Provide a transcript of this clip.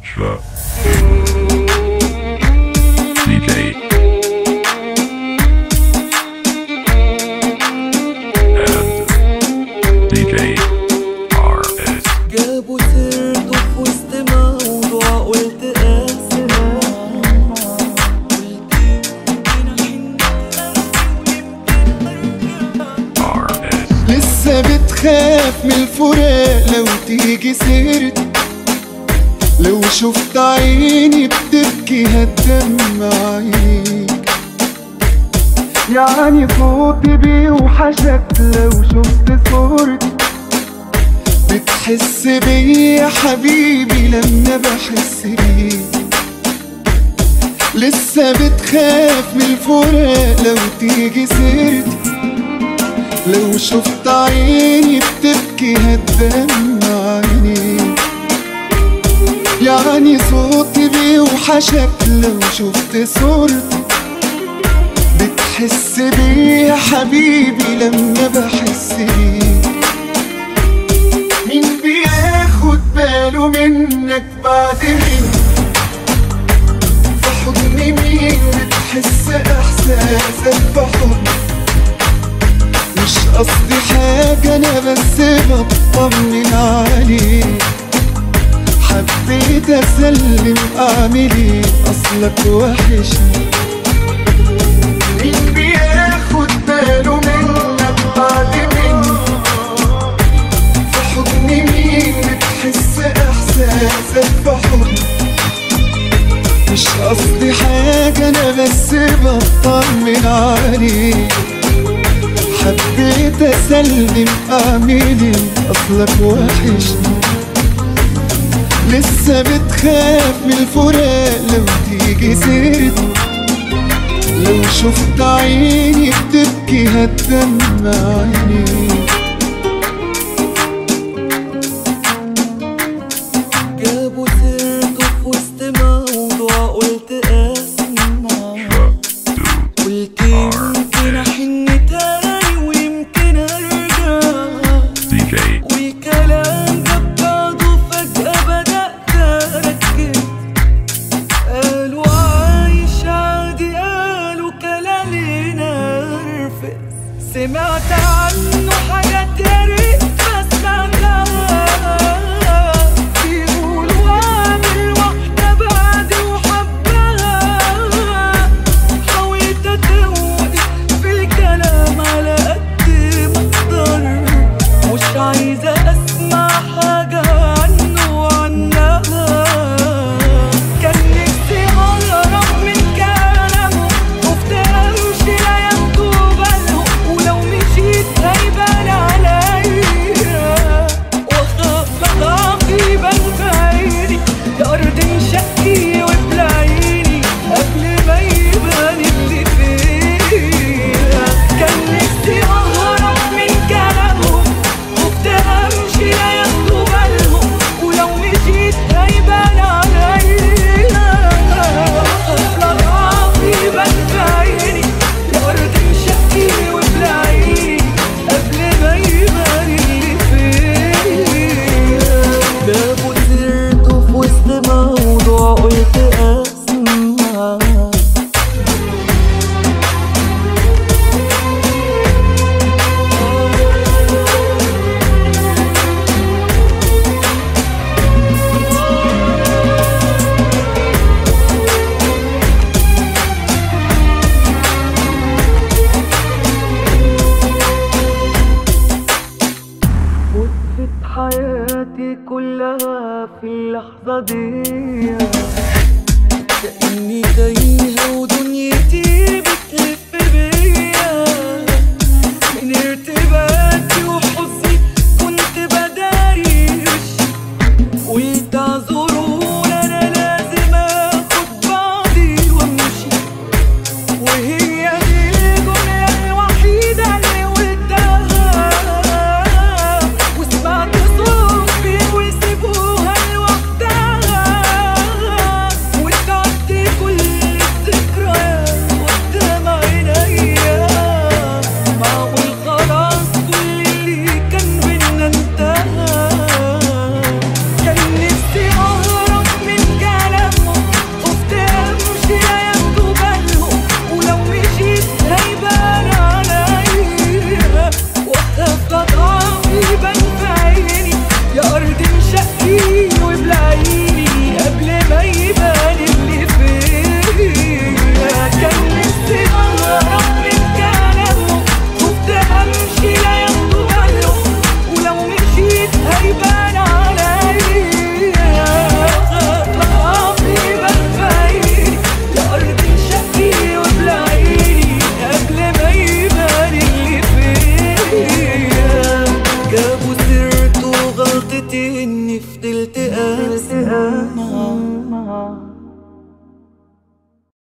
The DJ and DJ RS جابوا سيرته في وسط موضوع قلت آسف RS لسه بتخاف من الفراق لو تيجي سيرتي، لو شفت عيني بتبكي هتدمع عينيك، يعني صوتي بيوحشك لو شفت صورتي، بتحس بيا يا حبيبي لما بحس بيك. لسه بتخاف من الفراق لو تيجي سيرتي، لو شفت عيني بتبكي هتدمع عينيك، يعني صوتي بيوحشك لو شفت صورتي، بتحس بيه يا حبيبي لما بحس بيك. مين بياخد باله منك بعد مين؟ في حضن مين بتحس احساسك بحضن؟ مش قصدي حاجة انا بس بطمن عليك، حبيت اسلم اعمل ايه اصلك وحشني. مين بياخد باله منك بعد مين؟ في حضن مين بتحس احساسك بحضن؟ مش قصدي حاجة انا بس بطمن عليك، حبيت اسلم اعمل ايه اصلك وحشني. لسه بتخاف من الفراق لو تيجي سيرتي، لو شفت عيني بتبكي هتدمع عينيك. جابوا سيرته في وسط موضوع قلت اسمع، قلت يمكن احن تاني ويمكن ارجع، DJ والكلام جاب بعضه فجأة بدأت اركز. قالوا عايش عادي، قالوا كلامي نرفز، سمعت عنه حاجات يا ريت ما سمعتها، بيقولوا عامل واحدة بعدي وحبها. حاولت اتوقف في الكلام على قد ما اقدر، مش عايزة اسمع حاجة عنه وعنها. كان نفسي اهرب من كلامه، خفت امشي لا ياخدوا بالهم، ولو مشيت هيبان عليا، واخاف اضعف يبان في عيني، يا ارض انشقي وابلعيني قبل ما يبان اللي فيها. كان نفسي اهرب من كلامهم، خفت امشي لا ياخدوا بالهم، ولو مشيت هيبان عليا، واخاف اضعف يبان في عيني، يا ارض انشقي وابلعيني قبل ما يبان اللي فيها. جابوا سيرته في وسط موضوع قلت اسمع، وقفت حياتي كلها في اللحظة دي، كأني تايهة ودنيتي